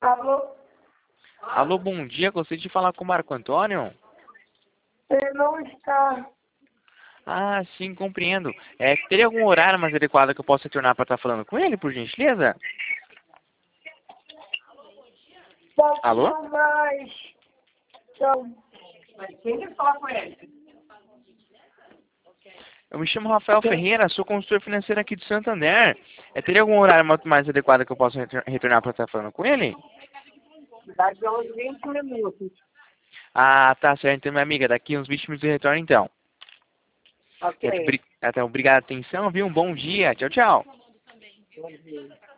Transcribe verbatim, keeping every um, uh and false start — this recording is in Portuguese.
Alô? Alô, bom dia. Gostaria de falar com o Marco Antônio? Ele não está. Ah, sim, compreendo. É, teria algum horário mais adequado que eu possa retornar para estar falando com ele, por gentileza? Alô? Pouquinho mais. Então, Eu me chamo Rafael Ferreira, sou consultor financeiro aqui de Santander. É, teria algum horário muito mais adequado que eu possa retor- retornar para estar falando com ele? daqui a uns vinte minutos. Ah, tá certo, então, minha amiga. Daqui uns vinte minutos eu retorno, então. Ok. Então, obrigado pela atenção, viu? Um bom dia. Tchau, tchau. Bom dia.